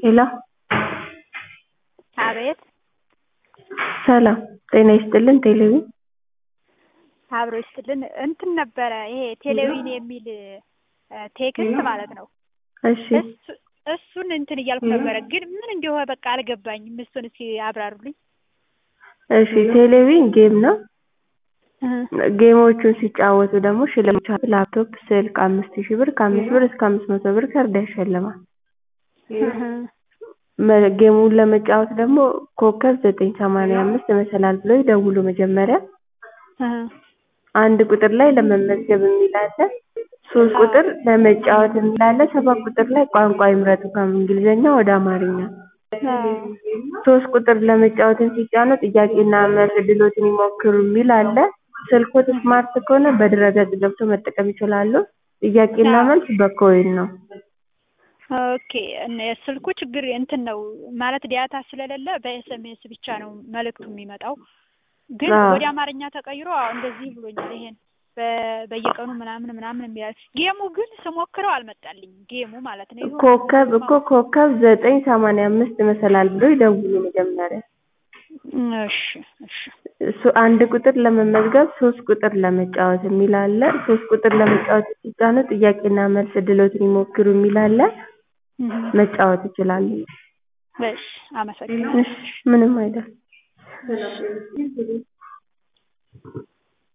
ሄሎ አቤት ሰላም ጤና ይስጥልን ቴሌቪዥን አብሮ ይስጥልን እንትን ነበረ ይሄ ቴሌቪዥን የሚል ቴክስት ማለት ነው። እሺ እሱን እንትን እያልኩ ነበረ ግን ምን እንደሆነ በቃ አልገባኝም። እሱን እስኪ አብራሩልኝ። እሺ ቴሌቪዥን ጌም ነው። ጌሞቹን ሲጫወቱ ደግሞ ሽልማት ላፕቶፕ፣ ስልክ 5000 ብር ከ5 ብር እስከ 500 ብር ካርድ ያሸልማል። ጌሙን ለመጫወት ደግሞ ኮከብ 985 መሰላል ብለው ይደውሉ መጀመሪያ አንድ ቁጥር ላይ ለመመዝገብ የሚል አለ። 3 ቁጥር ለመጫወት የሚል አለ። 7 ቁጥር ላይ ቋንቋ ይምረጡ ከእንግሊዘኛ ወደ አማርኛ። 3 ቁጥር ለመጫወትን ሲጫኑ ጥያቄና መልስ ዕድሎትን ይሞክሩ የሚል አለ። ስልክዎት ስማርት ከሆነ በድረ-ገጽ ገብተው መጠቀም ይችላሉ። ጥያቄና መልስ በኮይን ነው። ኦኬ ስልኩ ችግር እንትን ነው ማለት ዳታ ስለሌለ በኤስኤምኤስ ብቻ ነው መልእክቱ የሚመጣው። ግን ወደ አማርኛ ተቀይሮ እንደዚህ ብሎኛል። ይሄን በየቀኑ ምናምን የሚያል ጌሙ ግን ስሞክረው አልመጣልኝም። ጌሙ ማለት ነው ኮከብ 985 መሰላል ብሎ ይደውሉ መጀመሪያ። እሺ አንድ ቁጥር ለመመዝገብ 3 ቁጥር ለመጫወት የሚል አለ። 3 ቁጥር ለመጫወት ሲጫኑ ጥያቄና መልስ ዕድሎትን ይሞክሩ የሚል አለ። መጫወት ይችላሉ። እሺ አመሰግናለሁ። ምንም አይደል።